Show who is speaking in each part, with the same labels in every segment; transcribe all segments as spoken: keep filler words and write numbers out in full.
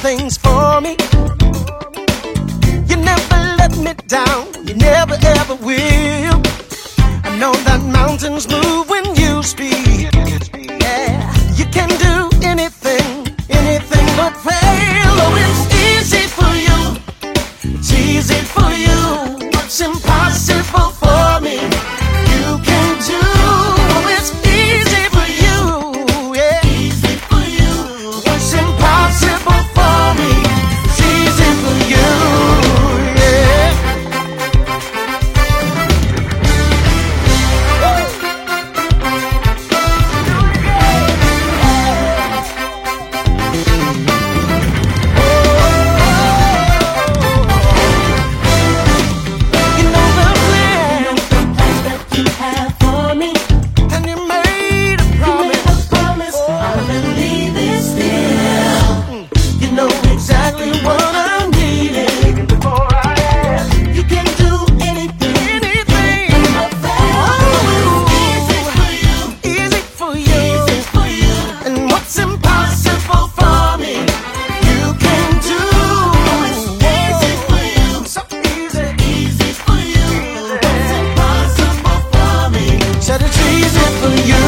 Speaker 1: things for me. You never let me down, you never ever will. I know that mountains move when you speak. Yeah, you can do anything, anything but fail. Oh, it's easy for you, it's easy for you. What's impossible for me, you can do. Oh, it's easy for you, yeah, easy for you. What's impossible for me, it's easy for you, yeah. You know the plan, you know the plans that you have for me, and you made a promise. You made a promise. Oh, I believe it still. You know exactly what I'm needing before I ask. You can do anything, anything but fail. Oh, easy for you, easy for you, easy for you. And what's impossible for me, you can do. It's easy for you, so easy, easy for you. What's impossible for me, said it's easy for you.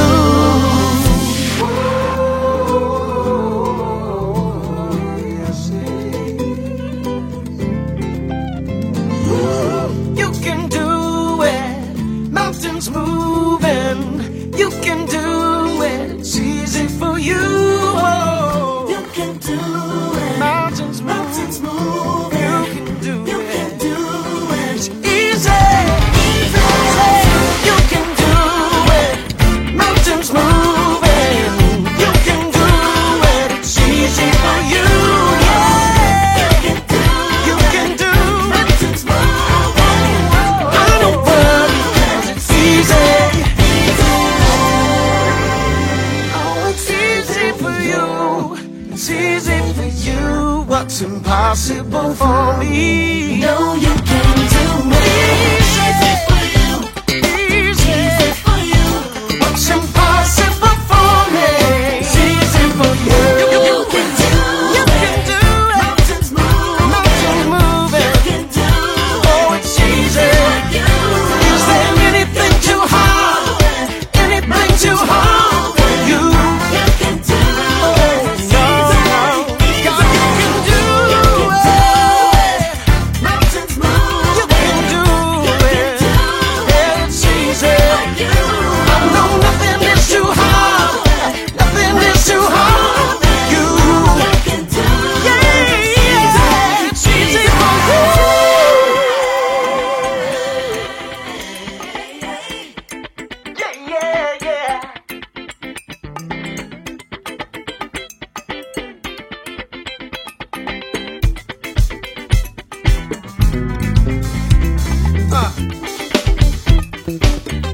Speaker 1: You can do it, mountains moving. You can do it, it's easy for you. You can do it, mountains moving. Mountains moving. You can do you it, can do it. It's easy, easy. You can do it, mountains moving. You can do it, it's easy for you. Yeah, you can do you can do mountains moving. I don't worry, 'cause it's easy. Oh, it's easy for you. It's easy for you. What's impossible for me? No, you can do it. Easy for you. Easy for you. What's impossible for me? It's easy for you. You can do you can do it. Mountains moving. Mountains moving. You can do oh, it's easy. Is there anything too hard? Anything too hard for you? You can do it. No, no. God, you can do it. Mountains move. You can do it. Yeah, it's easy. I know nothing is too hard. Nothing is too hard for you. Yeah, yeah, it's easy for you. Yeah, yeah, yeah. Uh.